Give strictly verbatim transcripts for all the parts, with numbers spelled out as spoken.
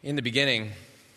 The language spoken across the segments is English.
In the beginning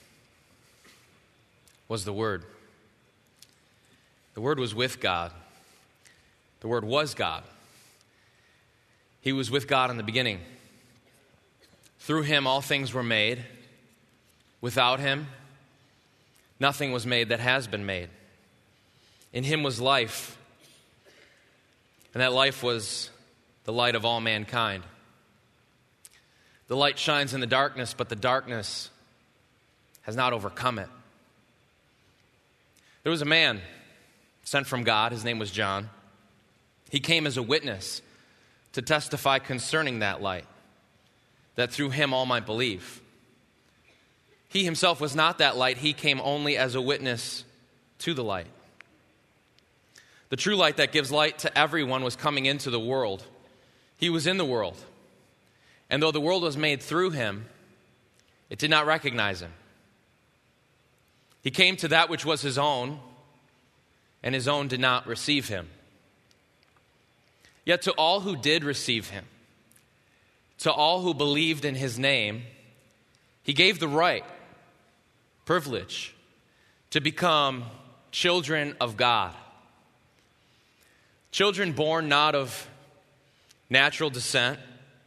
was the Word. The Word was with God. The Word was God. He was with God in the beginning. Through him all things were made. Without him, nothing was made that has been made. In him was life, and that life was the light of all mankind. The light shines in the darkness, but the darkness has not overcome it. There was a man sent from God. His name was John. He came as a witness to testify concerning that light, that through him all might believe. He himself was not that light. He came only as a witness to the light. The true light that gives light to everyone was coming into the world. He was in the world. And though the world was made through him, it did not recognize him. He came to that which was his own, and his own did not receive him. Yet to all who did receive him, to all who believed in his name, he gave the right, privilege, to become children of God. Children born not of natural descent,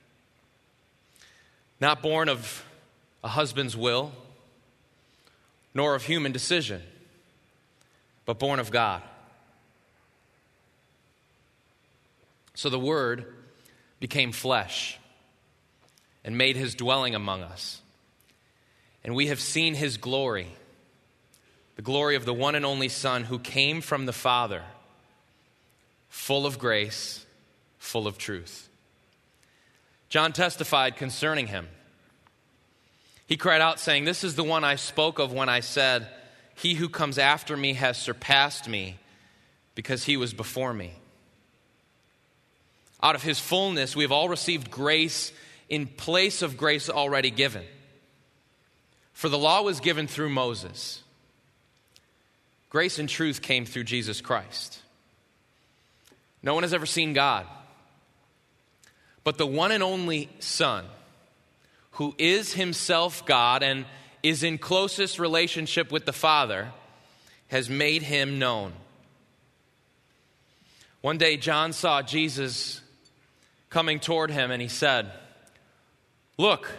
not born of a husband's will, nor of human decision, but born of God. So the Word became flesh and made his dwelling among us. And we have seen his glory, the glory of the one and only Son who came from the Father, full of grace, full of truth. John testified concerning him. He cried out, saying, "This is the one I spoke of when I said, 'He who comes after me has surpassed me, because he was before me.' Out of his fullness we have all received grace in place of grace already given. For the law was given through Moses. Grace and truth came through Jesus Christ. No one has ever seen God, but the one and only Son, who is himself God and is in closest relationship with the Father, has made him known." One day John saw Jesus coming toward him, and he said, "Look,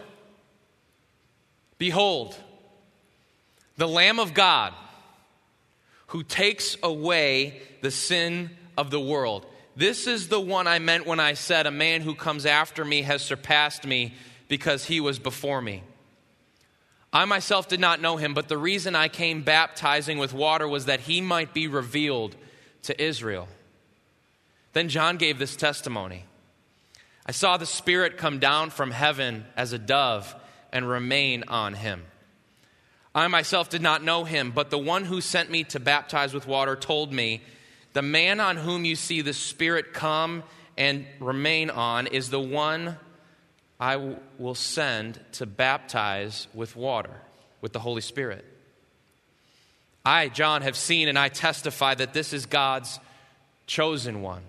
behold, the Lamb of God who takes away the sin of the world. This is the one I meant when I said, 'A man who comes after me has surpassed me, because he was before me.' I myself did not know him, but the reason I came baptizing with water was that he might be revealed to Israel." Then John gave this testimony. "I saw the Spirit come down from heaven as a dove and remain on him. I myself did not know him, but the one who sent me to baptize with water told me, 'The man on whom you see the Spirit come and remain on is the one I will send to baptize with water, with the Holy Spirit.' I, John, have seen and I testify that this is God's chosen one."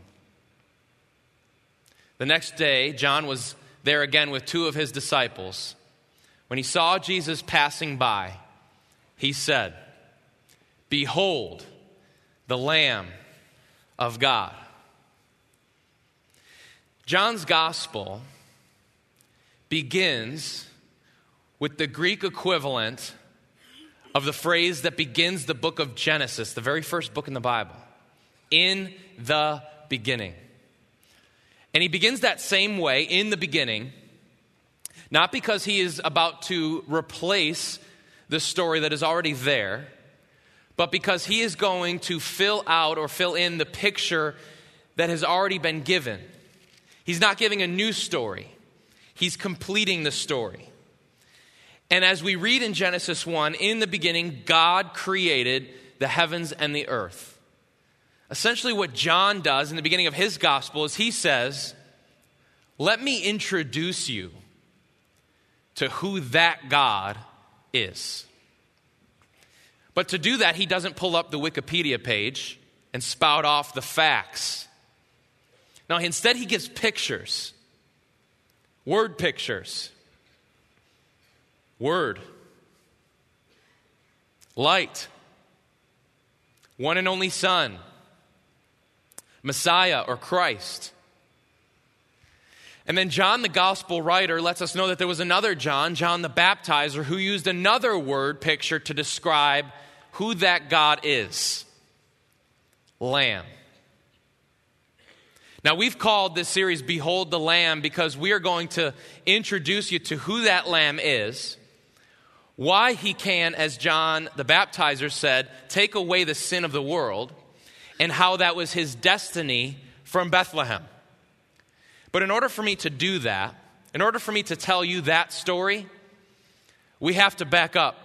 The next day, John was there again with two of his disciples. When he saw Jesus passing by, he said, "Behold, the Lamb of God." John's gospel begins with the Greek equivalent of the phrase that begins the book of Genesis, the very first book in the Bible. In the beginning. And he begins that same way, in the beginning, not because he is about to replace the story that is already there, but because he is going to fill out or fill in the picture that has already been given. He's not giving a new story. He's completing the story. And as we read in Genesis one, in the beginning, God created the heavens and the earth. Essentially what John does in the beginning of his gospel is he says, "Let me introduce you to who that God is." But to do that, he doesn't pull up the Wikipedia page and spout off the facts. No, instead he gives pictures, word pictures. Word, light, one and only Son, Messiah or Christ. And then John, the gospel writer, lets us know that there was another John, John the Baptizer, who used another word picture to describe who that God is. Lamb. Now, we've called this series Behold the Lamb because we are going to introduce you to who that Lamb is, why he can, as John the Baptizer said, take away the sin of the world, and how that was his destiny from Bethlehem. But in order for me to do that, in order for me to tell you that story, we have to back up.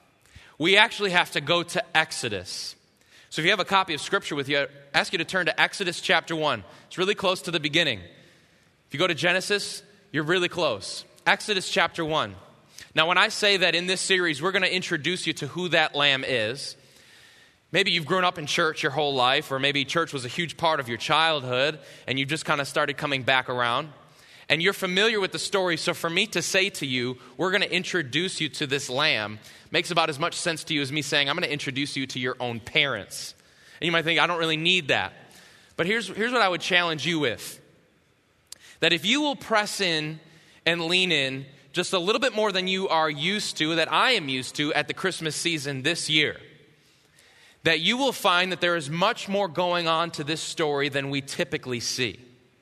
We actually have to go to Exodus. So if you have a copy of Scripture with you, I ask you to turn to Exodus chapter one. It's really close to the beginning. If you go to Genesis, you're really close. Exodus chapter one. Now, when I say that in this series, we're going to introduce you to who that Lamb is, maybe you've grown up in church your whole life, or maybe church was a huge part of your childhood, and you just kind of started coming back around, and you're familiar with the story. So for me to say to you, we're going to introduce you to this Lamb, makes about as much sense to you as me saying, I'm going to introduce you to your own parents. And you might think, I don't really need that. But here's, here's what I would challenge you with. That if you will press in and lean in just a little bit more than you are used to, that I am used to at the Christmas season this year, that you will find that there is much more going on to this story than we typically see.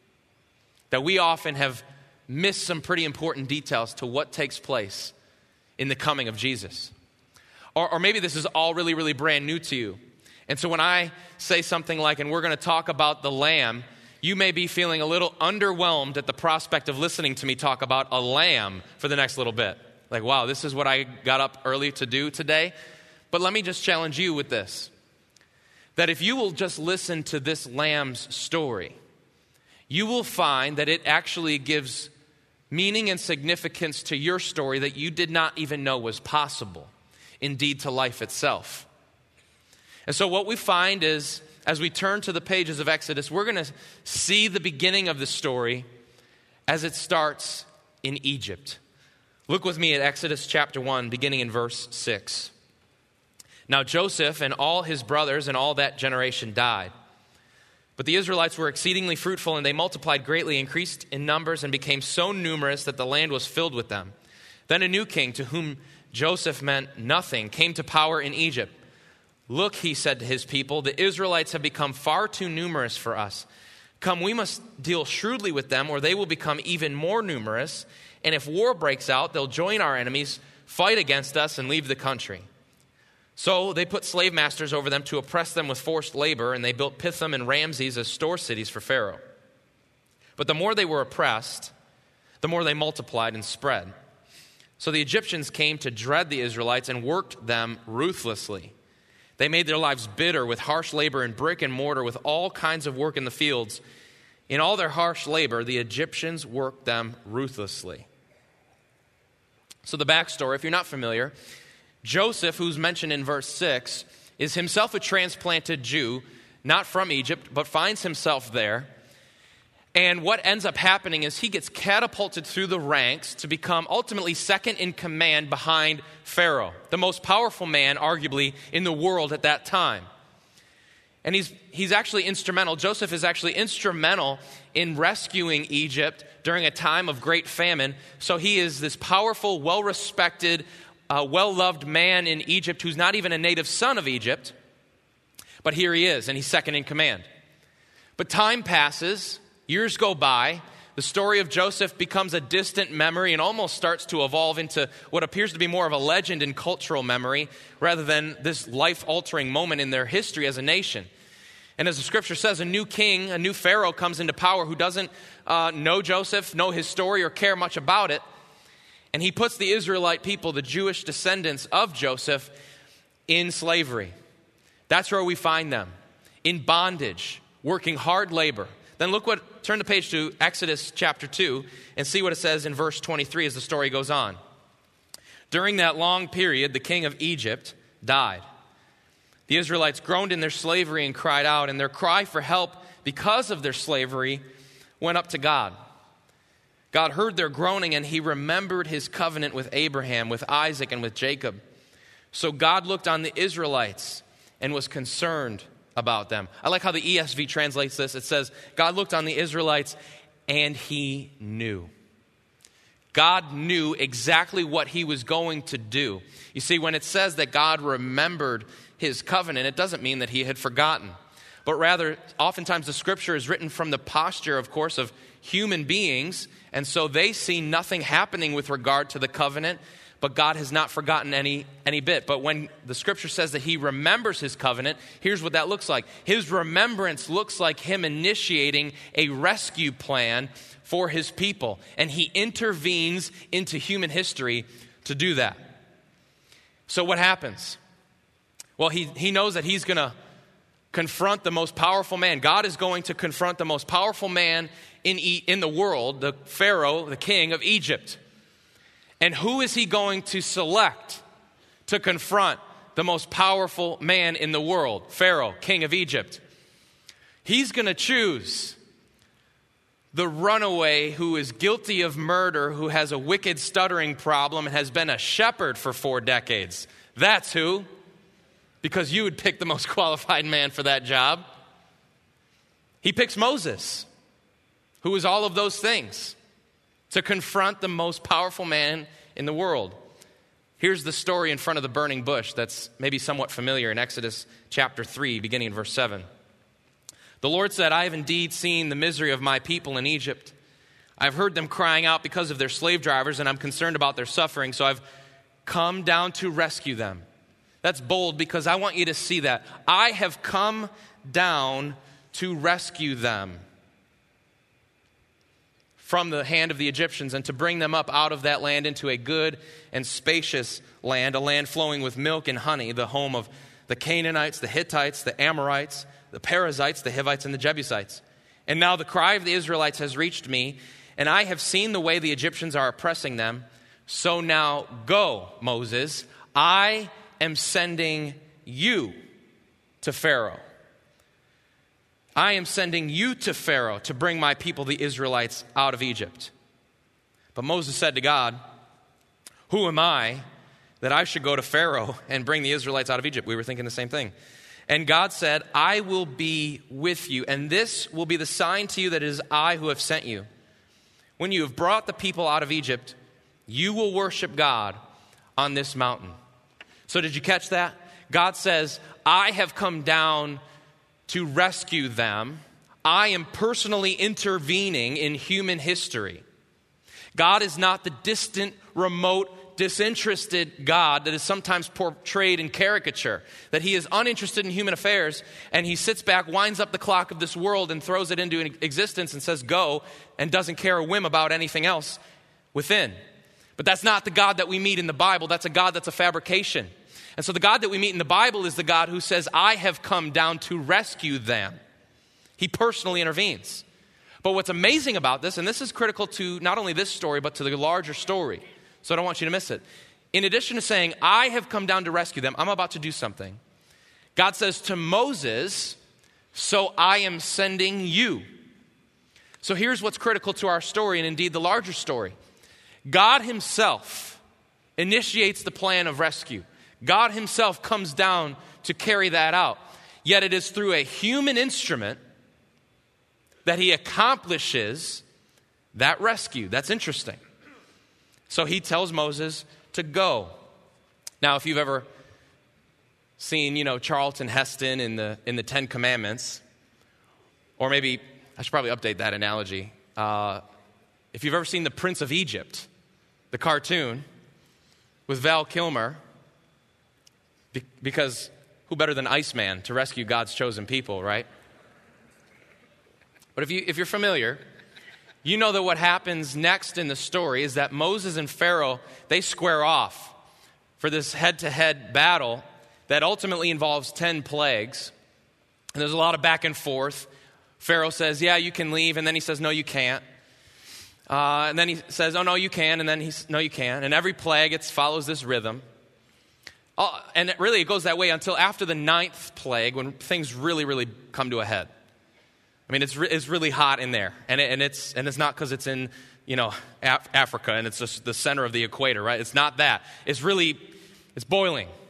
That we often have missed some pretty important details to what takes place in the coming of Jesus. Or, or maybe this is all really, really brand new to you. And so when I say something like, and we're going to talk about the Lamb, you may be feeling a little underwhelmed at the prospect of listening to me talk about a lamb for the next little bit. Like, wow, this is what I got up early to do today. But let me just challenge you with this. That if you will just listen to this lamb's story, you will find that it actually gives meaning and significance to your story that you did not even know was possible, indeed to life itself. And so what we find is, as we turn to the pages of Exodus, we're going to see the beginning of the story as it starts in Egypt. Look with me at Exodus chapter one, beginning in verse six. Now Joseph and all his brothers and all that generation died. But the Israelites were exceedingly fruitful, and they multiplied greatly, increased in numbers, and became so numerous that the land was filled with them. Then a new king, to whom Joseph meant nothing, came to power in Egypt. Look, he said to his people, the Israelites have become far too numerous for us. Come, we must deal shrewdly with them, or they will become even more numerous. And if war breaks out, they'll join our enemies, fight against us, and leave the country. So they put slave masters over them to oppress them with forced labor, and they built Pithom and Ramses as store cities for Pharaoh. But the more they were oppressed, the more they multiplied and spread. So the Egyptians came to dread the Israelites and worked them ruthlessly. They made their lives bitter with harsh labor and brick and mortar, with all kinds of work in the fields. In all their harsh labor, the Egyptians worked them ruthlessly. So the backstory, if you're not familiar, Joseph, who's mentioned in verse six, is himself a transplanted Jew, not from Egypt, but finds himself there. And what ends up happening is he gets catapulted through the ranks to become ultimately second in command behind Pharaoh, the most powerful man, arguably, in the world at that time. And he's, he's actually instrumental. Joseph is actually instrumental in rescuing Egypt during a time of great famine. So he is this powerful, well-respected, uh, well-loved man in Egypt who's not even a native son of Egypt. But here he is, and he's second in command. But time passes. Years go by, the story of Joseph becomes a distant memory and almost starts to evolve into what appears to be more of a legend in cultural memory rather than this life-altering moment in their history as a nation. And as the scripture says, a new king, a new Pharaoh comes into power who doesn't uh, know Joseph, know his story, or care much about it. And he puts the Israelite people, the Jewish descendants of Joseph, in slavery. That's where we find them, in bondage, working hard labor. Then look what, turn the page to Exodus chapter two and see what it says in verse twenty-three as the story goes on. During that long period, the king of Egypt died. The Israelites groaned in their slavery and cried out, and their cry for help because of their slavery went up to God. God heard their groaning, and he remembered his covenant with Abraham, with Isaac, and with Jacob. So God looked on the Israelites and was concerned about them. I like how the E S V translates this. It says, God looked on the Israelites and he knew. God knew exactly what he was going to do. You see, when it says that God remembered his covenant, it doesn't mean that he had forgotten. But rather, oftentimes the scripture is written from the posture, of course, of human beings. And so they see nothing happening with regard to the covenant, but God has not forgotten any, any bit. But when the scripture says that he remembers his covenant, here's what that looks like. His remembrance looks like him initiating a rescue plan for his people. And he intervenes into human history to do that. So what happens? Well, he, he knows that he's going to confront the most powerful man. God is going to confront the most powerful man in, e- in the world, the Pharaoh, the king of Egypt. And who is he going to select to confront the most powerful man in the world? Pharaoh, king of Egypt. He's going to choose the runaway who is guilty of murder, who has a wicked stuttering problem and has been a shepherd for four decades. That's who. Because you would pick the most qualified man for that job. He picks Moses, who is all of those things, to confront the most powerful man in the world. Here's the story in front of the burning bush that's maybe somewhat familiar in Exodus chapter three, beginning in verse seven. The Lord said, I have indeed seen the misery of my people in Egypt. I've heard them crying out because of their slave drivers, and I'm concerned about their suffering, so I've come down to rescue them. That's bold because I want you to see that. I have come down to rescue them from the hand of the Egyptians and to bring them up out of that land into a good and spacious land, a land flowing with milk and honey, the home of the Canaanites, the Hittites, the Amorites, the Perizzites, the Hivites, and the Jebusites. And now the cry of the Israelites has reached me, and I have seen the way the Egyptians are oppressing them. So now go, Moses. I am sending you to Pharaoh. I am sending you to Pharaoh to bring my people, the Israelites, out of Egypt. But Moses said to God, who am I that I should go to Pharaoh and bring the Israelites out of Egypt? We were thinking the same thing. And God said, I will be with you, and this will be the sign to you that it is I who have sent you. When you have brought the people out of Egypt, you will worship God on this mountain. So did you catch that? God says, I have come down to rescue them. I am personally intervening in human history. God is not the distant, remote, disinterested God that is sometimes portrayed in caricature, that he is uninterested in human affairs, and he sits back, winds up the clock of this world, and throws it into existence and says, go, and doesn't care a whim about anything else within. But that's not the God that we meet in the Bible. That's a God that's a fabrication. And so the God that we meet in the Bible is the God who says, I have come down to rescue them. He personally intervenes. But what's amazing about this, and this is critical to not only this story, but to the larger story, so I don't want you to miss it. In addition to saying, I have come down to rescue them, I'm about to do something. God says to Moses, so I am sending you. So here's what's critical to our story, and indeed the larger story. God himself initiates the plan of rescue. God himself comes down to carry that out. Yet it is through a human instrument that he accomplishes that rescue. That's interesting. So he tells Moses to go. Now, if you've ever seen, you know, Charlton Heston in the in the Ten Commandments, or maybe I should probably update that analogy. Uh, if you've ever seen The Prince of Egypt, the cartoon with Val Kilmer, be- because who better than Iceman to rescue God's chosen people, right? But if you if you're familiar, you know that what happens next in the story is that Moses and Pharaoh, they square off for this head-to-head battle that ultimately involves ten plagues. And there's a lot of back and forth. Pharaoh says, yeah, you can leave. And then he says, no, you can't. Uh, and then he says, oh, no, you can. And then he's, no, you can't. And every plague, it follows this rhythm. Uh, and it really, it goes that way until after the ninth plague when things really, really come to a head. I mean, it's re- it's really hot in there, and it, and it's and it's not because it's in you know Af- Africa and it's just the center of the equator, right? It's not that. It's really it's boiling,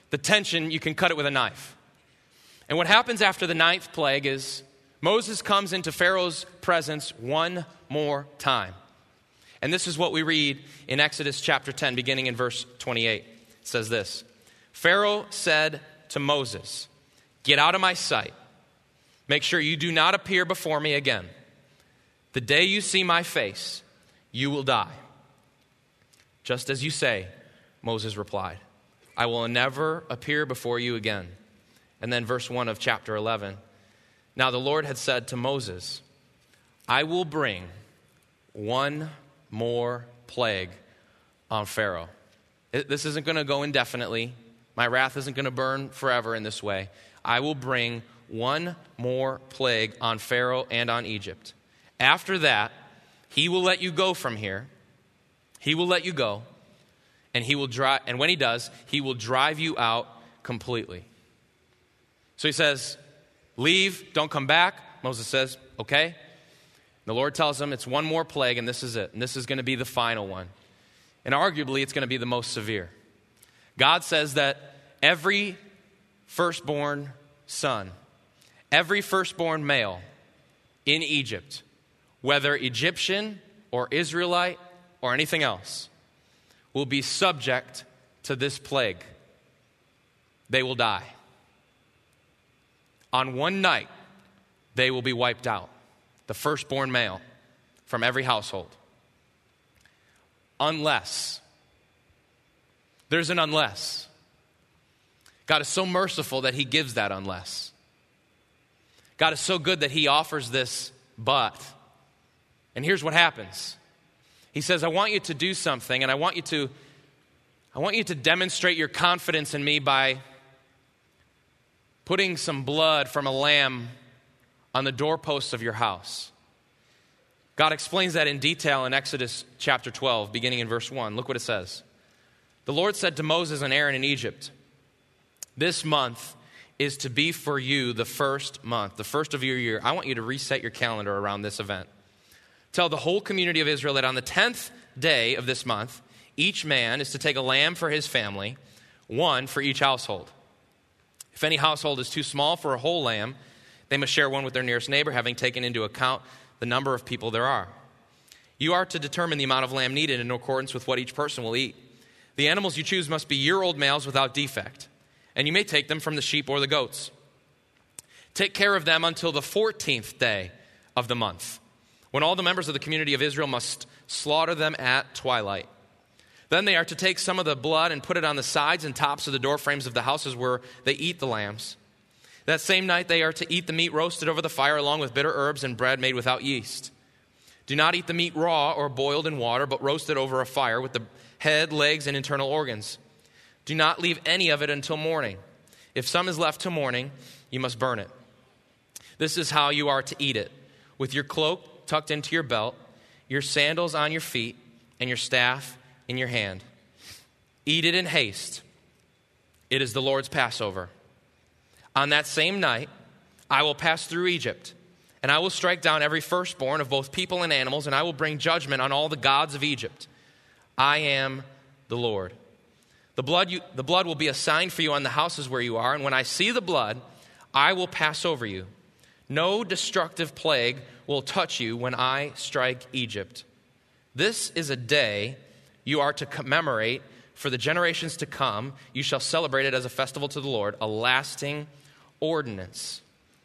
the tension, you can cut it with a knife. And what happens after the ninth plague is Moses comes into Pharaoh's presence one more time. And this is what we read in Exodus chapter ten, beginning in verse twenty-eight. It says this: Pharaoh said to Moses, "Get out of my sight. Make sure you do not appear before me again. The day you see my face, you will die." "Just as you say," Moses replied. "I will never appear before you again." And then verse one of chapter eleven. Now the Lord had said to Moses, "I will bring one more plague on Pharaoh." It, this isn't going to go indefinitely. My wrath isn't going to burn forever in this way. I will bring one more plague on Pharaoh and on Egypt. After that, he will let you go from here. He will let you go. And he will drive, and when he does, he will drive you out completely. So he says, leave, don't come back. Moses says, okay. The Lord tells him it's one more plague, and this is it. And this is going to be the final one. And arguably, it's going to be the most severe. God says that every firstborn son, every firstborn male in Egypt, whether Egyptian or Israelite or anything else, will be subject to this plague. They will die. On one night, they will be wiped out. The firstborn male from every household. Unless. There's an unless. God is so merciful that he gives that unless. God is so good that he offers this but. And here's what happens. He says, I want you to do something, and I want you to, I want you to demonstrate your confidence in me by putting some blood from a lamb on the doorposts of your house. God explains that in detail in Exodus chapter twelve, beginning in verse one. Look what it says. The Lord said to Moses and Aaron in Egypt, "This month is to be for you the first month, the first of your year. I want you to reset your calendar around this event. Tell the whole community of Israel that on the tenth day of this month, each man is to take a lamb for his family, one for each household. If any household is too small for a whole lamb, they must share one with their nearest neighbor, having taken into account the number of people there are. You are to determine the amount of lamb needed in accordance with what each person will eat. The animals you choose must be year-old males without defect, and you may take them from the sheep or the goats. Take care of them until the fourteenth day of the month, when all the members of the community of Israel must slaughter them at twilight. Then they are to take some of the blood and put it on the sides and tops of the door frames of the houses where they eat the lambs. That same night they are to eat the meat roasted over the fire along with bitter herbs and bread made without yeast. Do not eat the meat raw or boiled in water, but roast it over a fire with the head, legs, and internal organs. Do not leave any of it until morning. If some is left till morning, you must burn it. This is how you are to eat it, with your cloak tucked into your belt, your sandals on your feet, and your staff in your hand. Eat it in haste. It is the Lord's Passover. On that same night, I will pass through Egypt, and I will strike down every firstborn of both people and animals, and I will bring judgment on all the gods of Egypt. I am the Lord. The blood, you, the blood will be a sign for you on the houses where you are, and when I see the blood, I will pass over you. No destructive plague will touch you when I strike Egypt. This is a day you are to commemorate for the generations to come. You shall celebrate it as a festival to the Lord, a lasting ordinance."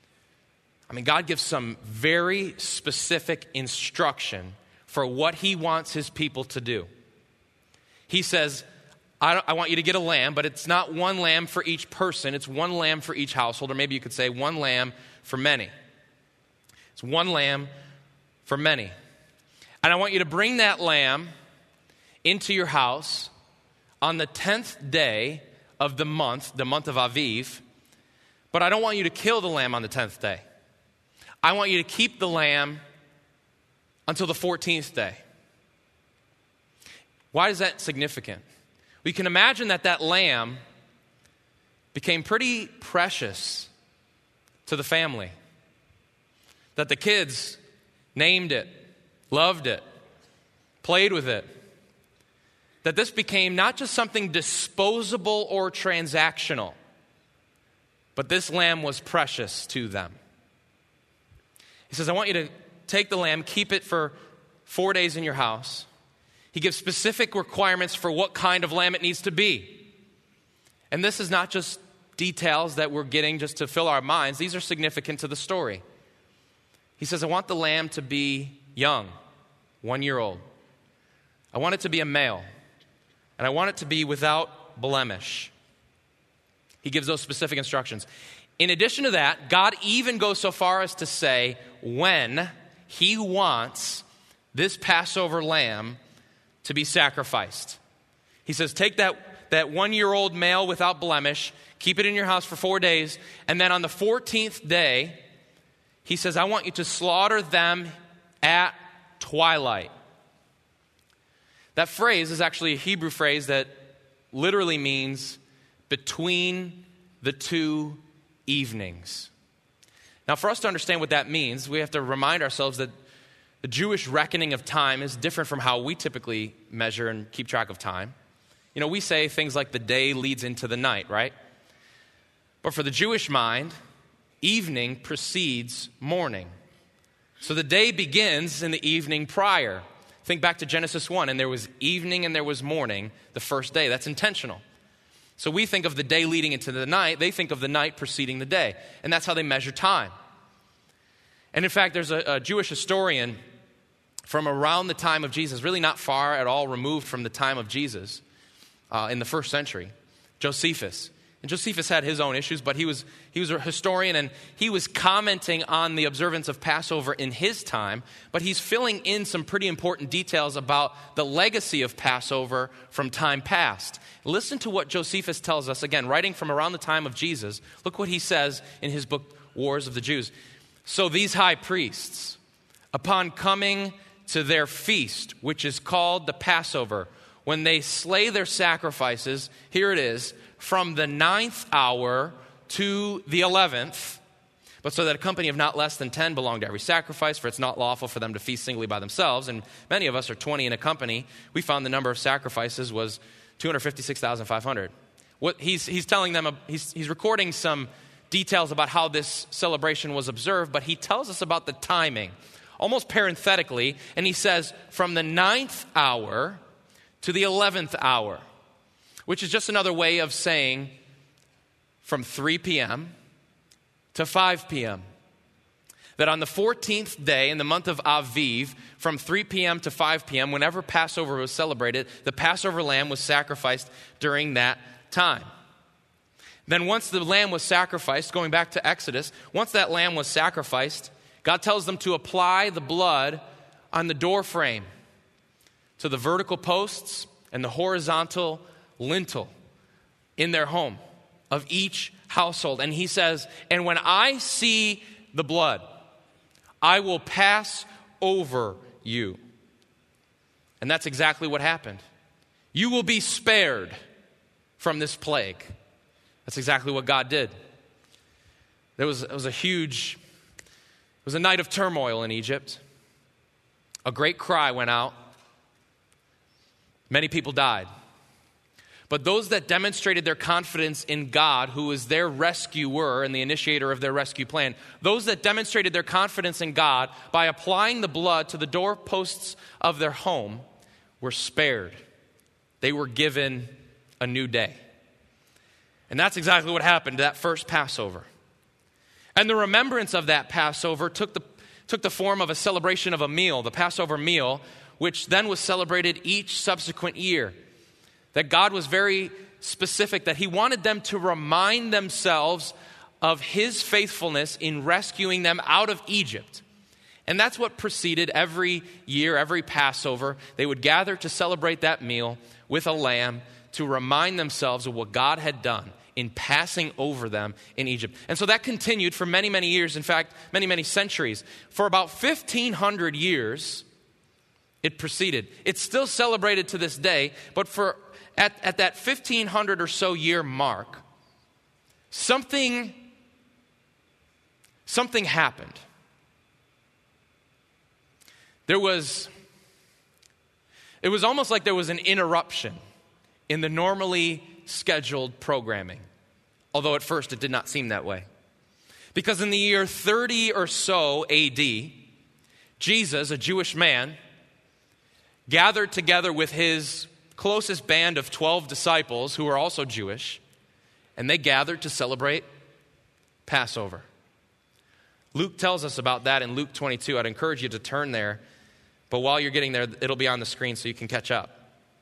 I mean, God gives some very specific instruction for what he wants his people to do. He says, I, I want you to get a lamb, but it's not one lamb for each person. It's one lamb for each household, or maybe you could say one lamb for many. It's one lamb for many. And I want you to bring that lamb into your house on the tenth day of the month, the month of Aviv. But I don't want you to kill the lamb on the tenth day. I want you to keep the lamb until the fourteenth day. Why is that significant? We can imagine that that lamb became pretty precious to the family. That the kids named it, loved it, played with it. that this became not just something disposable or transactional, but this lamb was precious to them. He says, I want you to take the lamb, keep it for four days in your house. He gives specific requirements for what kind of lamb it needs to be. And this is not just details that we're getting just to fill our minds. These are significant to the story. He says, I want the lamb to be young, one year old. I want it to be a male. And I want it to be without blemish. He gives those specific instructions. In addition to that, God even goes so far as to say when he wants this Passover lamb to be sacrificed. He says, take that, that one-year-old male without blemish, keep it in your house for four days, and then on the fourteenth day, he says, I want you to slaughter them at twilight. That phrase is actually a Hebrew phrase that literally means between the two evenings. Now, for us to understand what that means, we have to remind ourselves that the Jewish reckoning of time is different from how we typically measure and keep track of time. You know, we say things like the day leads into the night, right? But for the Jewish mind, evening precedes morning. So the day begins in the evening prior. Think back to Genesis one, and there was evening and there was morning the first day. That's intentional. So we think of the day leading into the night. They think of the night preceding the day. And that's how they measure time. And in fact, there's a, a Jewish historian from around the time of Jesus, really not far at all removed from the time of Jesus uh, in the first century, Josephus. And Josephus had his own issues, but he was he was a historian, and he was commenting on the observance of Passover in his time, but he's filling in some pretty important details about the legacy of Passover from time past. Listen to what Josephus tells us, again, writing from around the time of Jesus. Look what he says in his book, Wars of the Jews. So these high priests, upon coming to their feast, which is called the Passover, when they slay their sacrifices, here it is, from the ninth hour to the eleventh, but so that a company of not less than ten belong to every sacrifice, for it's not lawful for them to feast singly by themselves. And many of us are twenty in a company. We found the number of sacrifices was two hundred fifty-six thousand five hundred. What he's, he's telling them, he's, he's recording some details about how this celebration was observed, but he tells us about the timing, almost parenthetically, and he says, from the ninth hour to the eleventh hour, which is just another way of saying from three p.m. to five p.m. That on the fourteenth day in the month of Aviv, from three p.m. to five p.m., whenever Passover was celebrated, the Passover lamb was sacrificed during that time. Then once the lamb was sacrificed, going back to Exodus, once that lamb was sacrificed, God tells them to apply the blood on the door frame, to the vertical posts and the horizontal lintel in their home of each household. And he says, and when I see the blood, I will pass over you. And that's exactly what happened. You will be spared from this plague. That's exactly what God did. There was, it was a huge, it was a night of turmoil in Egypt. A great cry went out. Many people died. But those that demonstrated their confidence in God, who is their rescuer and the initiator of their rescue plan, those that demonstrated their confidence in God by applying the blood to the doorposts of their home were spared. They were given a new day. And that's exactly what happened to that first Passover. And the remembrance of that Passover took the, took the form of a celebration of a meal, the Passover meal, which then was celebrated each subsequent year. That God was very specific, that he wanted them to remind themselves of his faithfulness in rescuing them out of Egypt. And that's what preceded every year, every Passover. They would gather to celebrate that meal with a lamb to remind themselves of what God had done in passing over them in Egypt. And so that continued for many, many years. In fact, many, many centuries. For about fifteen hundred years, it proceeded. It's still celebrated to this day, but for At, at that fifteen hundred or so year mark, something, something happened. There was, It was almost like there was an interruption in the normally scheduled programming, although at first it did not seem that way. Because in the year thirty or so A D, Jesus, a Jewish man, gathered together with his closest band of twelve disciples who were also Jewish, and they gathered to celebrate Passover. Luke tells us about that in Luke twenty-two. I'd encourage you to turn there, but while you're getting there, it'll be on the screen so you can catch up.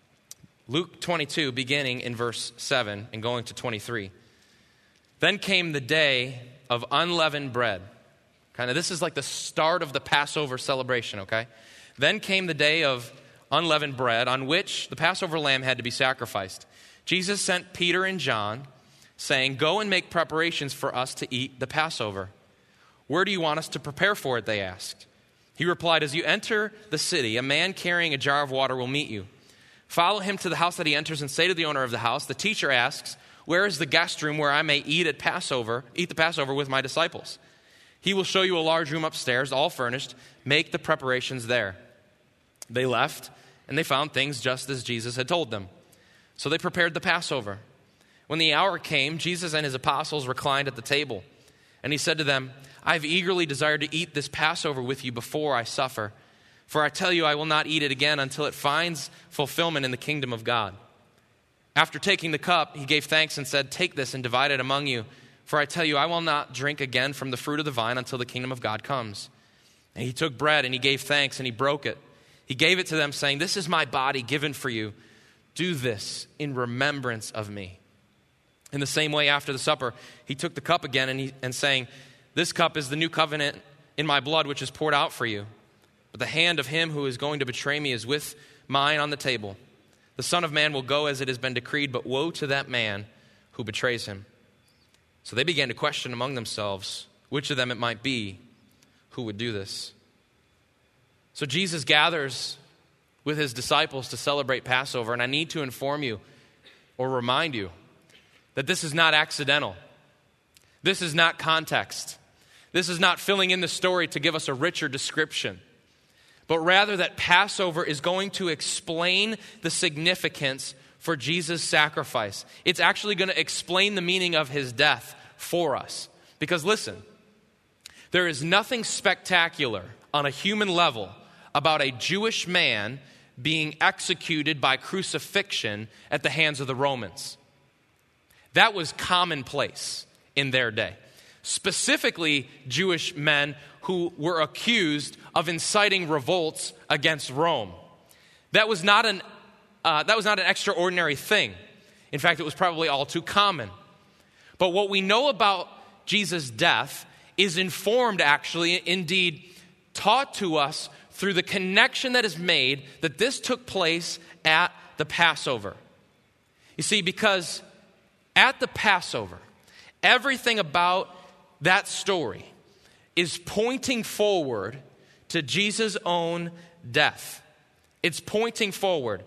Luke twenty-two, beginning in verse seven and going to twenty-three. Then came the day of unleavened bread. Kind of, this is like the start of the Passover celebration, okay? Then came the day of unleavened bread, on which the Passover lamb had to be sacrificed. Jesus sent Peter and John, saying, "Go and make preparations for us to eat the Passover." "Where do you want us to prepare for it?" they asked. He replied, "As you enter the city, a man carrying a jar of water will meet you. Follow him to the house that he enters and say to the owner of the house, 'The teacher asks, where is the guest room where I may eat at Passover, eat the Passover with my disciples?' He will show you a large room upstairs, all furnished. Make the preparations there." They left, and they found things just as Jesus had told them. So they prepared the Passover. When the hour came, Jesus and his apostles reclined at the table. And he said to them, "I have eagerly desired to eat this Passover with you before I suffer. For I tell you, I will not eat it again until it finds fulfillment in the kingdom of God." After taking the cup, he gave thanks and said, "Take this and divide it among you. For I tell you, I will not drink again from the fruit of the vine until the kingdom of God comes." And he took bread and he gave thanks and he broke it. He gave it to them, saying, "This is my body given for you. Do this in remembrance of me." In the same way, after the supper, he took the cup again and, he, and saying, "This cup is the new covenant in my blood, which is poured out for you. But the hand of him who is going to betray me is with mine on the table. The Son of Man will go as it has been decreed, but woe to that man who betrays him." So they began to question among themselves which of them it might be who would do this. So Jesus gathers with his disciples to celebrate Passover, and I need to inform you or remind you that this is not accidental. This is not context. This is not filling in the story to give us a richer description, but rather that Passover is going to explain the significance for Jesus' sacrifice. It's actually going to explain the meaning of his death for us. Because listen, there is nothing spectacular on a human level about a Jewish man being executed by crucifixion at the hands of the Romans. That was commonplace in their day. Specifically, Jewish men who were accused of inciting revolts against Rome. That was not an uh, that was not an extraordinary thing. In fact, it was probably all too common. But what we know about Jesus' death is informed, actually, indeed, taught to us through the connection that is made that this took place at the Passover. You see, because at the Passover, everything about that story is pointing forward to Jesus' own death. It's pointing forward.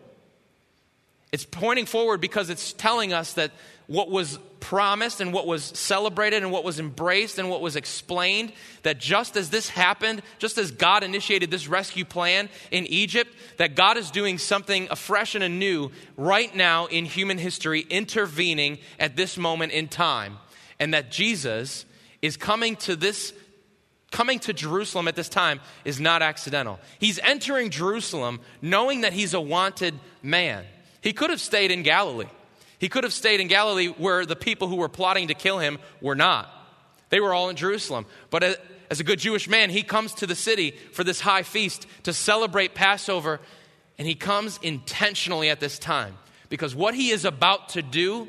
It's pointing forward because it's telling us that what was promised and what was celebrated and what was embraced and what was explained, that just as this happened, just as God initiated this rescue plan in Egypt, that God is doing something afresh and anew right now in human history, intervening at this moment in time. And that Jesus is coming to this, coming to Jerusalem at this time is not accidental. He's entering Jerusalem knowing that he's a wanted man. He could have stayed in Galilee. He could have stayed in Galilee where the people who were plotting to kill him were not. They were all in Jerusalem. But as a good Jewish man, he comes to the city for this high feast to celebrate Passover. And he comes intentionally at this time. Because what he is about to do,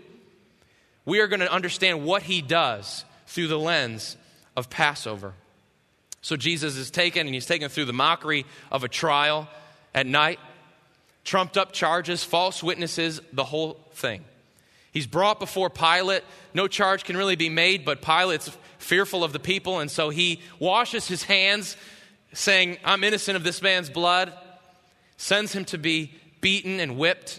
we are going to understand what he does through the lens of Passover. So Jesus is taken, and he's taken through the mockery of a trial at night. Trumped up charges, false witnesses, the whole thing. He's brought before Pilate. No charge can really be made, but Pilate's fearful of the people, and so he washes his hands, saying, "I'm innocent of this man's blood," sends him to be beaten and whipped,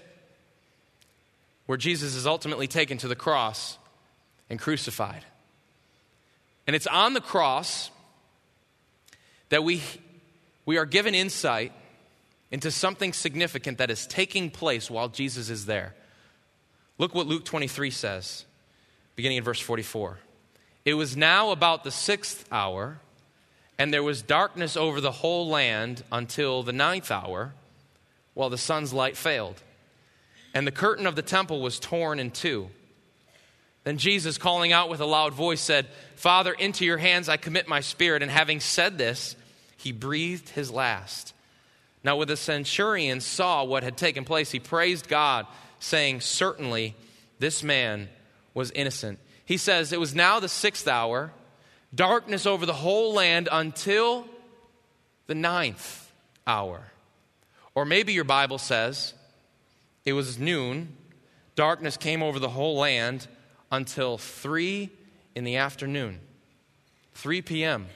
where Jesus is ultimately taken to the cross and crucified. And it's on the cross that we, we are given insight into something significant that is taking place while Jesus is there. Look what Luke twenty-three says, beginning in verse forty-four. It was now about the sixth hour, and there was darkness over the whole land until the ninth hour, while the sun's light failed. And the curtain of the temple was torn in two. Then Jesus, calling out with a loud voice, said, Father, into your hands I commit my spirit. And having said this, he breathed his last. Now when the centurion saw what had taken place, he praised God, saying, certainly this man was innocent. He says, it was now the sixth hour, darkness over the whole land until the ninth hour. Or maybe your Bible says, it was noon, darkness came over the whole land until three in the afternoon, three p.m.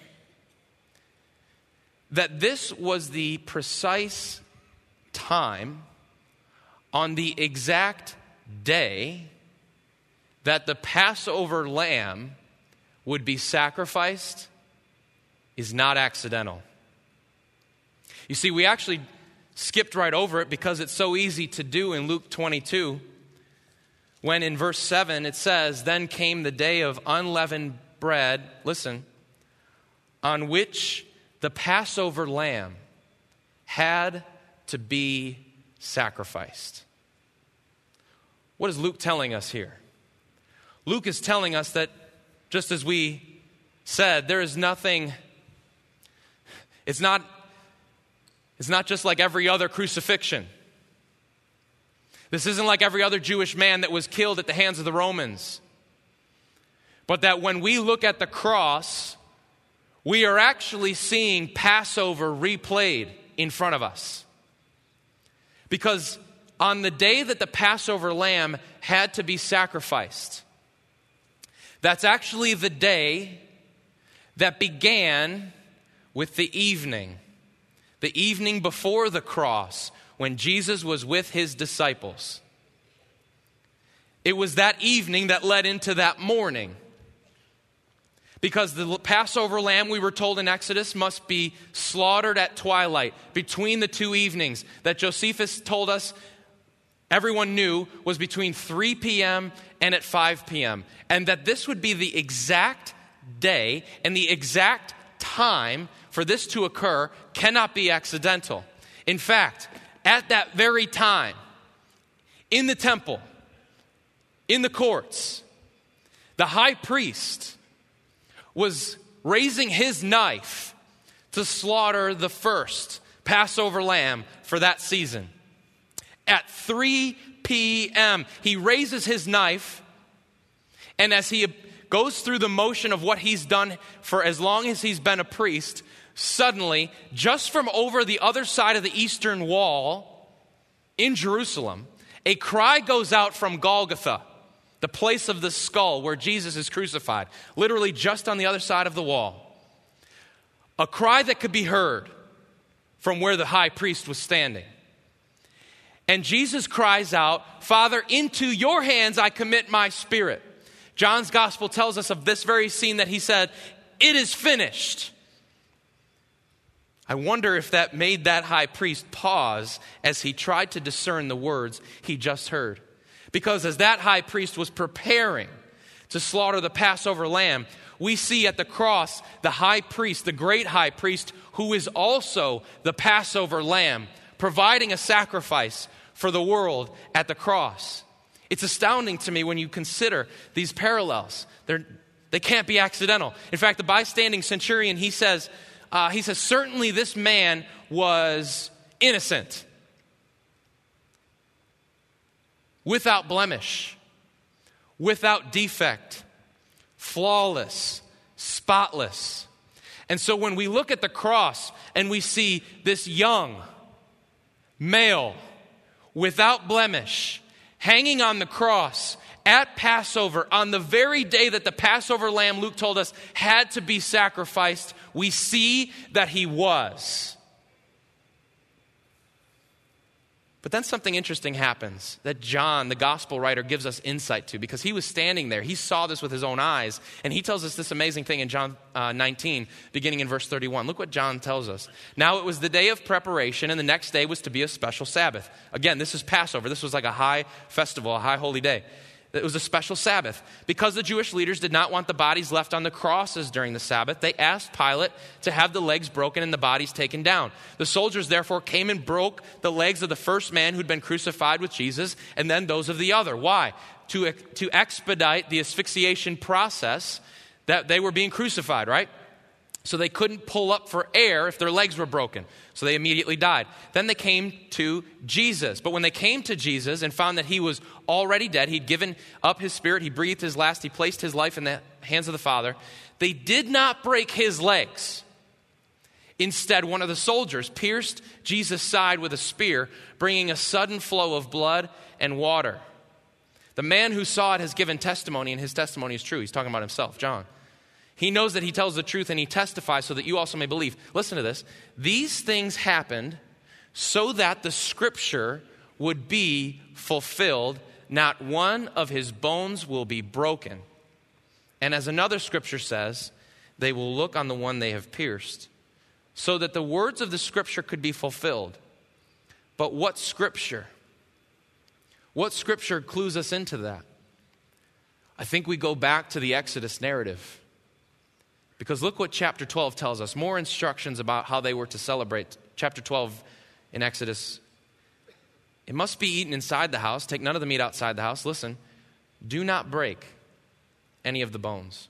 That this was the precise time on the exact day that the Passover lamb would be sacrificed is not accidental. You see, we actually skipped right over it because it's so easy to do in Luke twenty-two. When in verse seven it says, then came the day of unleavened bread, listen, on which the Passover lamb had to be sacrificed. What is Luke telling us here? Luke is telling us that, just as we said, there is nothing, it's not, it's not just like every other crucifixion. This isn't like every other Jewish man that was killed at the hands of the Romans. But that when we look at the cross, we are actually seeing Passover replayed in front of us. Because on the day that the Passover lamb had to be sacrificed, that's actually the day that began with the evening. The evening before the cross, when Jesus was with his disciples. It was that evening that led into that morning. Because the Passover lamb, we were told in Exodus, must be slaughtered at twilight, between the two evenings that Josephus told us everyone knew was between three p.m. and at five p.m. And that this would be the exact day and the exact time for this to occur cannot be accidental. In fact, at that very time, in the temple, in the courts, the high priest was raising his knife to slaughter the first Passover lamb for that season. At three p.m., he raises his knife, and as he goes through the motion of what he's done for as long as he's been a priest, suddenly, just from over the other side of the eastern wall in Jerusalem, a cry goes out from Golgotha, the place of the skull where Jesus is crucified, literally just on the other side of the wall. A cry that could be heard from where the high priest was standing. And Jesus cries out, Father, into your hands I commit my spirit. John's gospel tells us of this very scene that he said, it is finished. I wonder if that made that high priest pause as he tried to discern the words he just heard. Because as that high priest was preparing to slaughter the Passover lamb, we see at the cross the high priest, the great high priest, who is also the Passover lamb, providing a sacrifice for the world at the cross. It's astounding to me when you consider these parallels. They're, they can't be accidental. In fact, the bystanding centurion, he says, uh, he says, certainly this man was innocent, without blemish, without defect, flawless, spotless. And so when we look at the cross and we see this young male without blemish hanging on the cross at Passover on the very day that the Passover lamb, Luke told us, had to be sacrificed, we see that he was. But then something interesting happens that John, the gospel writer, gives us insight to, because he was standing there. He saw this with his own eyes, and he tells us this amazing thing in John uh, nineteen, beginning in verse thirty-one. Look what John tells us. Now it was the day of preparation, and the next day was to be a special Sabbath. Again, this is Passover. This was like a high festival, a high holy day. It was a special Sabbath. Because the Jewish leaders did not want the bodies left on the crosses during the Sabbath, they asked Pilate to have the legs broken and the bodies taken down. The soldiers therefore came and broke the legs of the first man who'd been crucified with Jesus, and then those of the other. Why? To, to expedite the asphyxiation process that they were being crucified, right? So they couldn't pull up for air if their legs were broken. So they immediately died. Then they came to Jesus. But when they came to Jesus and found that he was already dead, he'd given up his spirit, he breathed his last, he placed his life in the hands of the Father, they did not break his legs. Instead, one of the soldiers pierced Jesus' side with a spear, bringing a sudden flow of blood and water. The man who saw it has given testimony, and his testimony is true. He's talking about himself, John. He knows that he tells the truth and he testifies so that you also may believe. Listen to this. These things happened so that the scripture would be fulfilled. Not one of his bones will be broken. And as another scripture says, they will look on the one they have pierced, so that the words of the scripture could be fulfilled. But what scripture? What scripture clues us into that? I think we go back to the Exodus narrative. Because look what chapter twelve tells us. More instructions about how they were to celebrate. Chapter twelve in Exodus. It must be eaten inside the house. Take none of the meat outside the house. Listen, do not break any of the bones.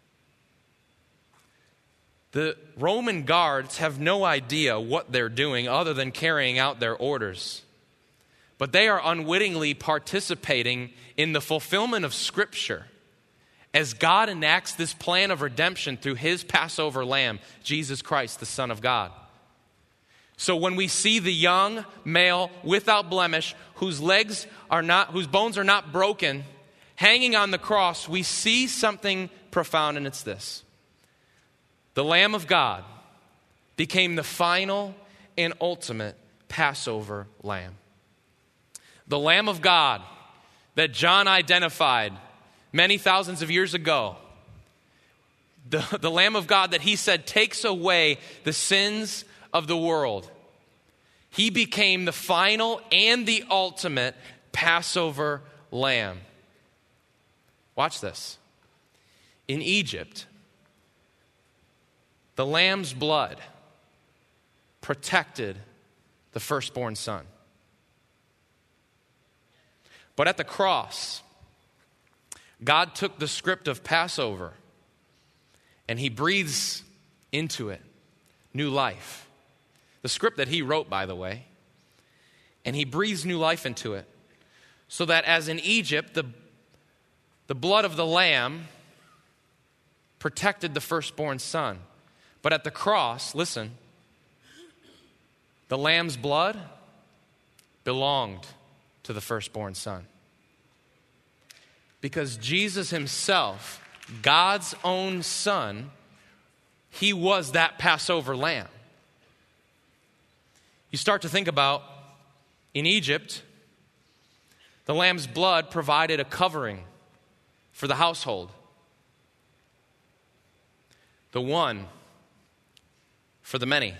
The Roman guards have no idea what they're doing other than carrying out their orders. But they are unwittingly participating in the fulfillment of Scripture as God enacts this plan of redemption through his Passover lamb, Jesus Christ, the Son of God. So when we see the young male without blemish, whose legs are not, whose bones are not broken, hanging on the cross, we see something profound, and it's this. The Lamb of God became the final and ultimate Passover lamb. The Lamb of God that John identified many thousands of years ago, the, the Lamb of God that he said takes away the sins of the world. He became the final and the ultimate Passover lamb. Watch this. In Egypt, the lamb's blood protected the firstborn son. But at the cross, God took the script of Passover and he breathes into it new life. The script that he wrote, by the way. And he breathes new life into it. So that as in Egypt, the, the blood of the lamb protected the firstborn son. But at the cross, listen, the lamb's blood belonged to the firstborn son. Because Jesus himself, God's own son, he was that Passover lamb. You start to think about, in Egypt, the lamb's blood provided a covering for the household. The one for the many.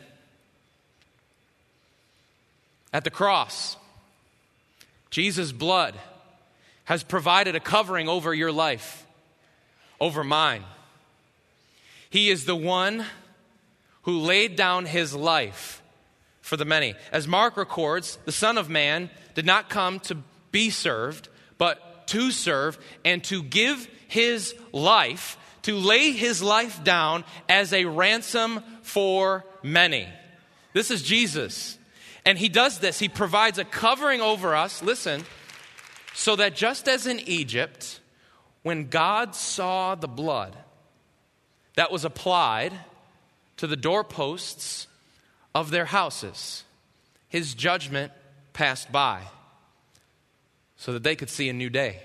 At the cross, Jesus' blood has provided a covering over your life, over mine. He is the one who laid down his life for the many. As Mark records, the Son of Man did not come to be served, but to serve and to give his life, to lay his life down as a ransom for many. This is Jesus. And he does this. He provides a covering over us, listen, so that just as in Egypt, when God saw the blood that was applied to the doorposts of their houses, his judgment passed by so that they could see a new day.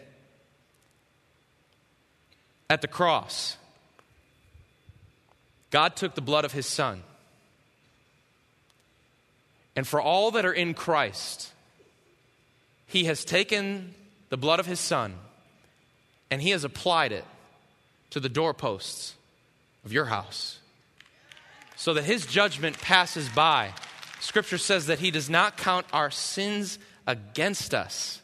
At the cross, God took the blood of his son. And for all that are in Christ, he has taken the blood of his son and he has applied it to the doorposts of your house so that his judgment passes by. Scripture says that he does not count our sins against us.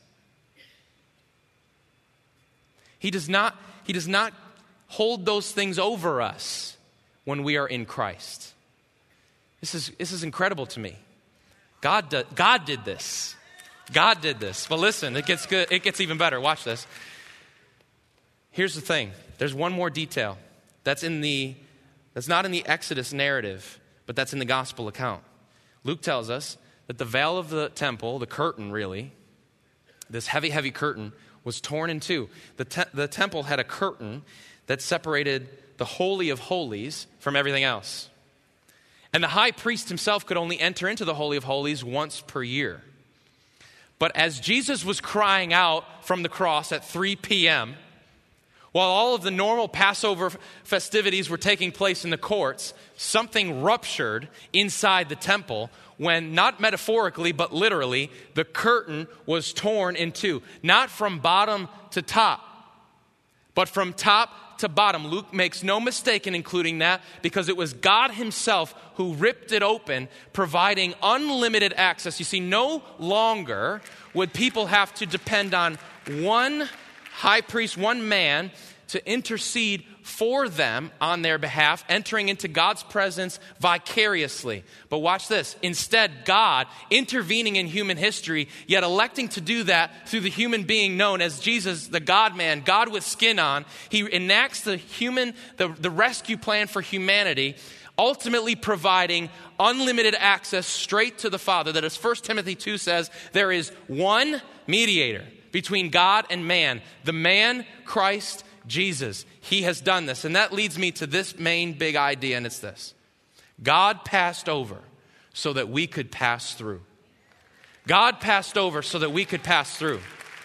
He does not, he does not hold those things over us when we are in Christ. This is, this is incredible to me. God, do, God did this. God did this. But listen, it gets good. It gets even better. Watch this. Here's the thing. There's one more detail that's in the that's not in the Exodus narrative, but that's in the gospel account. Luke tells us that the veil of the temple, the curtain really, this heavy, heavy curtain, was torn in two. The, te- the temple had a curtain that separated the Holy of Holies from everything else. And the high priest himself could only enter into the Holy of Holies once per year. But as Jesus was crying out from the cross at three p.m., while all of the normal Passover festivities were taking place in the courts, something ruptured inside the temple when, not metaphorically, but literally, the curtain was torn in two. Not from bottom to top, but from top to bottom. Luke makes no mistake in including that because it was God himself who ripped it open, providing unlimited access. You see, no longer would people have to depend on one high priest, one man, to intercede for them on their behalf, entering into God's presence vicariously. But watch this. Instead, God intervening in human history, yet electing to do that through the human being known as Jesus, the God-man, God with skin on. He enacts the human, the, the rescue plan for humanity, ultimately providing unlimited access straight to the Father. That as First Timothy two says, there is one mediator between God and man, the man, Christ Jesus. He has done this. And that leads me to this main big idea, and it's this. God passed over so that we could pass through. God passed over so that we could pass through.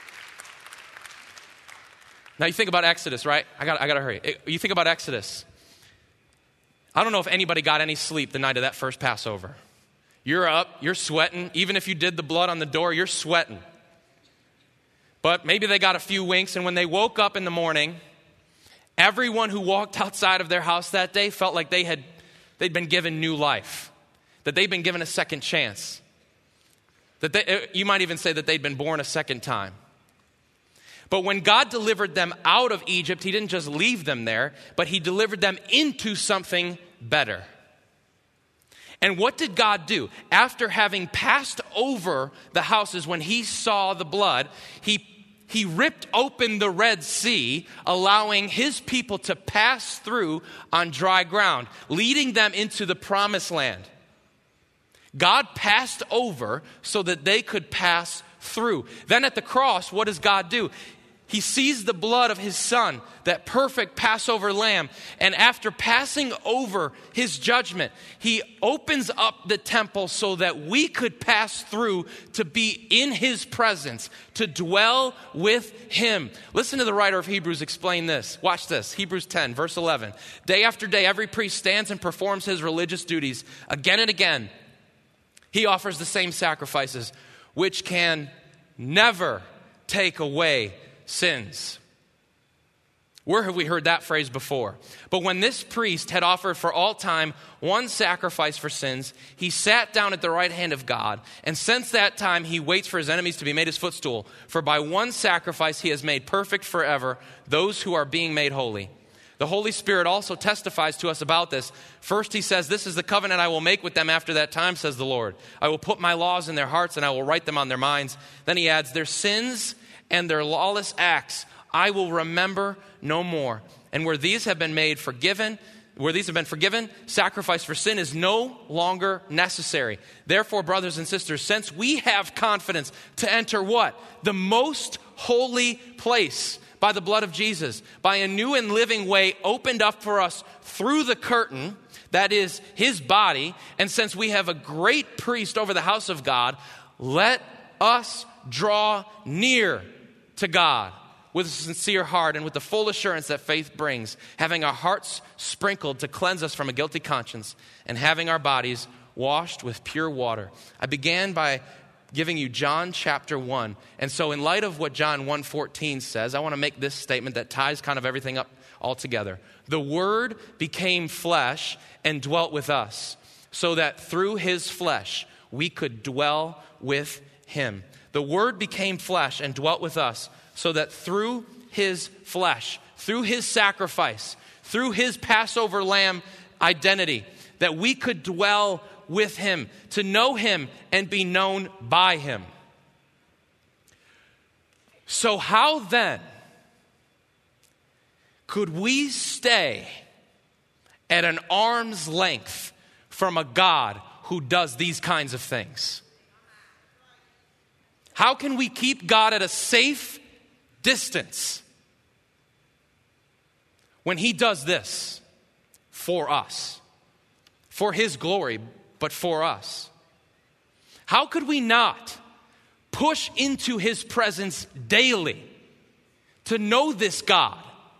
Now you think about Exodus, right? I got I got to hurry. You think about Exodus. I don't know if anybody got any sleep the night of that first Passover. You're up, you're sweating. Even if you did the blood on the door, you're sweating. But maybe they got a few winks, and when they woke up in the morning, everyone who walked outside of their house that day felt like they had they'd been given new life, that they'd been given a second chance, that they, you might even say that they'd been born a second time. But when God delivered them out of Egypt, he didn't just leave them there, but he delivered them into something better. And what did God do? After having passed over the houses, when he saw the blood, he He ripped open the Red Sea, allowing his people to pass through on dry ground, leading them into the promised land. God passed over so that they could pass through. Then at the cross, what does God do? He sees the blood of his son, that perfect Passover lamb. And after passing over his judgment, he opens up the temple so that we could pass through to be in his presence, to dwell with him. Listen to the writer of Hebrews explain this. Watch this. Hebrews ten, verse eleven. Day after day, every priest stands and performs his religious duties. Again and again, he offers the same sacrifices, which can never take away sins. Where have we heard that phrase before? But when this priest had offered for all time one sacrifice for sins, he sat down at the right hand of God. And since that time, he waits for his enemies to be made his footstool. For by one sacrifice, he has made perfect forever those who are being made holy. The Holy Spirit also testifies to us about this. First, he says, this is the covenant I will make with them after that time, says the Lord. I will put my laws in their hearts and I will write them on their minds. Then he adds, their sins and their lawless acts I will remember no more. And where these have been made forgiven, where these have been forgiven, sacrifice for sin is no longer necessary. Therefore, brothers and sisters, since we have confidence to enter what? The most holy place by the blood of Jesus, by a new and living way opened up for us through the curtain, that is his body, and since we have a great priest over the house of God, let us draw near to God with a sincere heart and with the full assurance that faith brings, having our hearts sprinkled to cleanse us from a guilty conscience and having our bodies washed with pure water. I began by giving you John chapter one. And so in light of what John one fourteen says, I want to make this statement that ties kind of everything up all together. The Word became flesh and dwelt with us, so that through his flesh we could dwell with him. The Word became flesh and dwelt with us, so that through his flesh, through his sacrifice, through his Passover lamb identity, that we could dwell with him, to know him and be known by him. So how then could we stay at an arm's length from a God who does these kinds of things? How can we keep God at a safe distance when he does this for us, for his glory, but for us? How could we not push into his presence daily to know this God,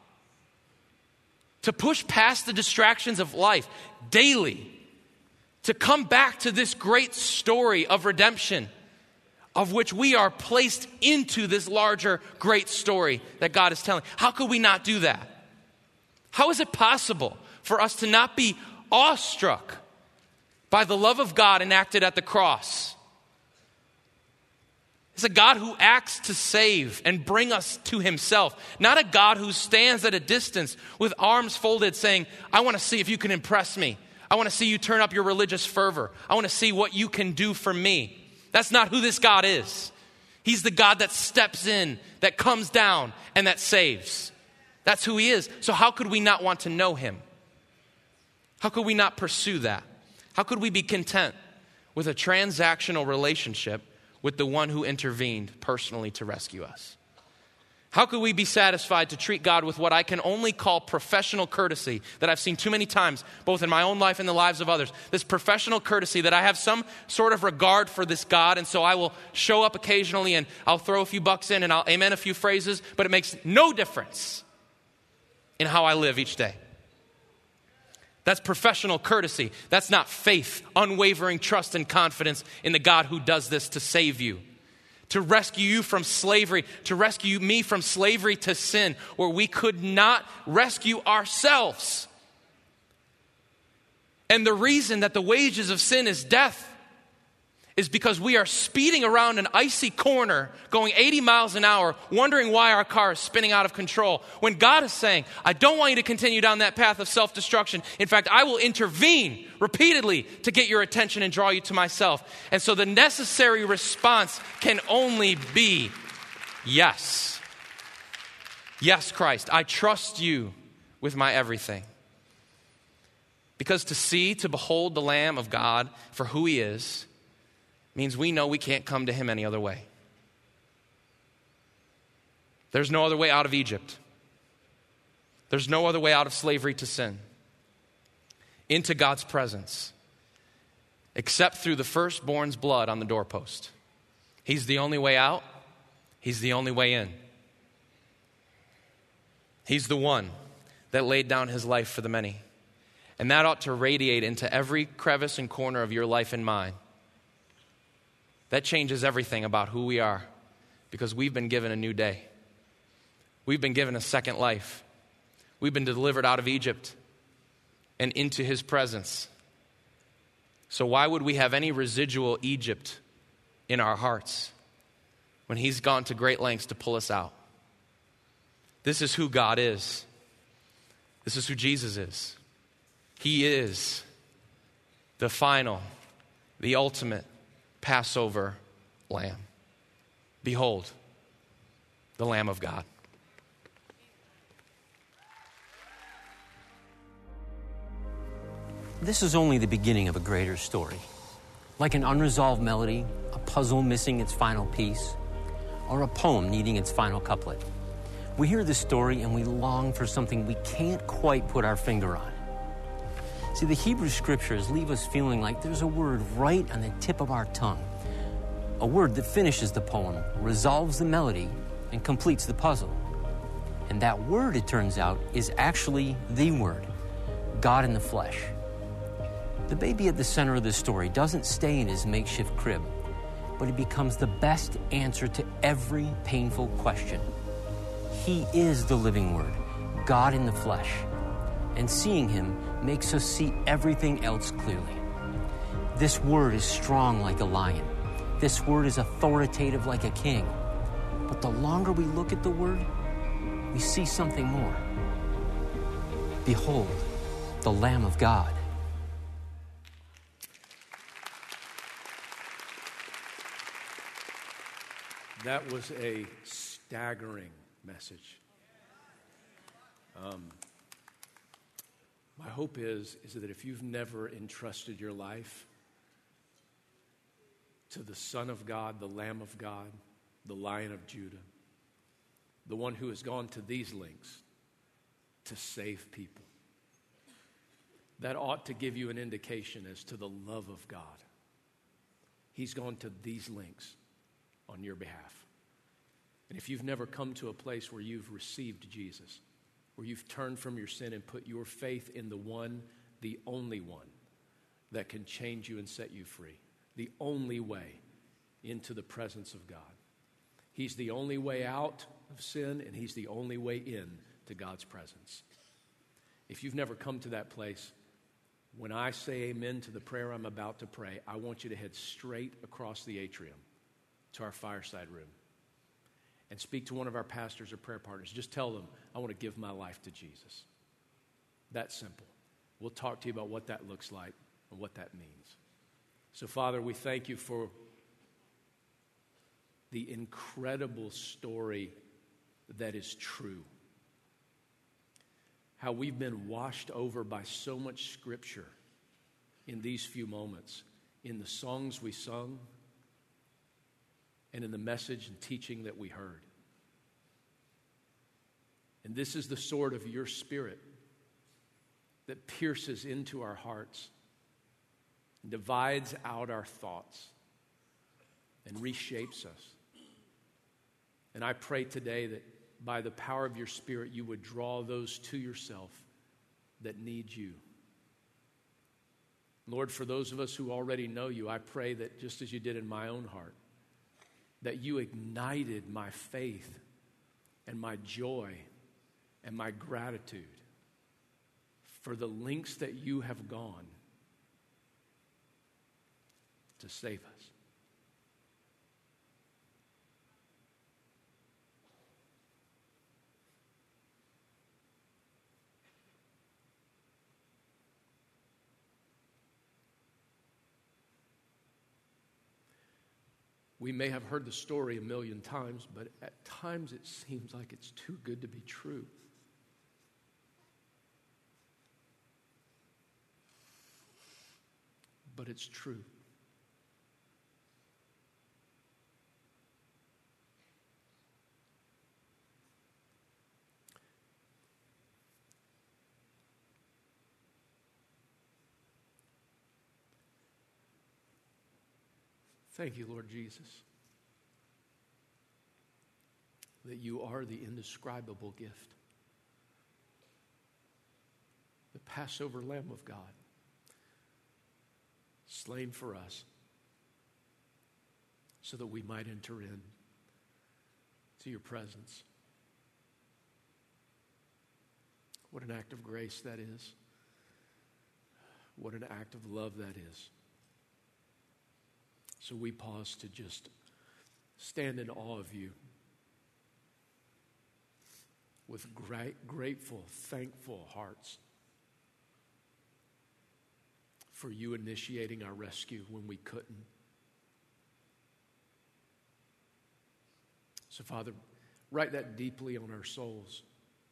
to push past the distractions of life daily, to come back to this great story of redemption, of which we are placed into this larger, great story that God is telling? How could we not do that? How is it possible for us to not be awestruck by the love of God enacted at the cross? It's a God who acts to save and bring us to himself, not a God who stands at a distance with arms folded saying, I want to see if you can impress me. I want to see you turn up your religious fervor. I want to see what you can do for me. That's not who this God is. He's the God that steps in, that comes down, and that saves. That's who he is. So how could we not want to know him? How could we not pursue that? How could we be content with a transactional relationship with the one who intervened personally to rescue us? How could we be satisfied to treat God with what I can only call professional courtesy that I've seen too many times, both in my own life and the lives of others? This professional courtesy that I have some sort of regard for this God, and so I will show up occasionally and I'll throw a few bucks in and I'll amen a few phrases, but it makes no difference in how I live each day. That's professional courtesy. That's not faith, unwavering trust and confidence in the God who does this to save you, to rescue you from slavery, to rescue me from slavery to sin, where we could not rescue ourselves. And the reason that the wages of sin is death is because we are speeding around an icy corner, going eighty miles an hour, wondering why our car is spinning out of control, when God is saying, I don't want you to continue down that path of self-destruction. In fact, I will intervene repeatedly to get your attention and draw you to myself. And so the necessary response can only be, yes. Yes, Christ, I trust you with my everything. Because to see, to behold the Lamb of God for who he is, means we know we can't come to him any other way. There's no other way out of Egypt. There's no other way out of slavery to sin, into God's presence, except through the firstborn's blood on the doorpost. He's the only way out. He's the only way in. He's the one that laid down his life for the many. And that ought to radiate into every crevice and corner of your life and mine. That changes everything about who we are, because we've been given a new day. We've been given a second life. We've been delivered out of Egypt and into his presence. So why would we have any residual Egypt in our hearts when he's gone to great lengths to pull us out? This is who God is. This is who Jesus is. He is the final, the ultimate Passover lamb. Behold, the Lamb of God. This is only the beginning of a greater story. Like an unresolved melody, a puzzle missing its final piece, or a poem needing its final couplet. We hear this story and we long for something we can't quite put our finger on. See, the Hebrew Scriptures leave us feeling like there's a word right on the tip of our tongue. A word that finishes the poem, resolves the melody, and completes the puzzle. And that word, it turns out, is actually the Word, God in the flesh. The baby at the center of the story doesn't stay in his makeshift crib, but he becomes the best answer to every painful question. He is the living Word, God in the flesh, and seeing him makes us see everything else clearly. This Word is strong like a lion. This Word is authoritative like a king. But the longer we look at the Word, we see something more. Behold, the Lamb of God. That was a staggering message. Um, my hope is, is that if you've never entrusted your life to the Son of God, the Lamb of God, the Lion of Judah, the one who has gone to these lengths to save people, that ought to give you an indication as to the love of God. He's gone to these lengths on your behalf. And if you've never come to a place where you've received Jesus, where you've turned from your sin and put your faith in the one, the only one, that can change you and set you free, the only way into the presence of God. He's the only way out of sin, and he's the only way in to God's presence. If you've never come to that place, when I say amen to the prayer I'm about to pray, I want you to head straight across the atrium to our fireside room and speak to one of our pastors or prayer partners. Just tell them, I want to give my life to Jesus. That's simple. We'll talk to you about what that looks like and what that means. So, Father, we thank you for the incredible story that is true. How we've been washed over by so much Scripture in these few moments, in the songs we sung, and in the message and teaching that we heard. And this is the sword of your Spirit that pierces into our hearts, and divides out our thoughts, and reshapes us. And I pray today that by the power of your Spirit, you would draw those to yourself that need you. Lord, for those of us who already know you, I pray that just as you did in my own heart, that you ignited my faith and my joy and my gratitude for the lengths that you have gone to save us. We may have heard the story a million times, but at times it seems like it's too good to be true. But it's true. Thank you, Lord Jesus, that you are the indescribable gift, the Passover Lamb of God, slain for us so that we might enter in to your presence. What an act of grace that is. What an act of love that is. So we pause to just stand in awe of you with great, grateful, thankful hearts for you initiating our rescue when we couldn't. So, Father, write that deeply on our souls,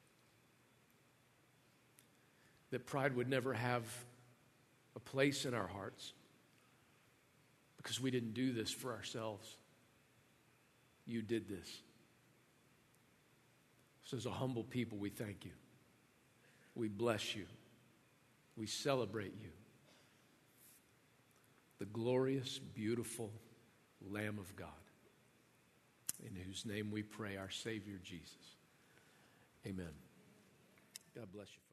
that pride would never have a place in our hearts, because we didn't do this for ourselves. You did this. So as a humble people, we thank you. We bless you. We celebrate you. The glorious, beautiful Lamb of God, in whose name we pray, our Savior Jesus. Amen. God bless you.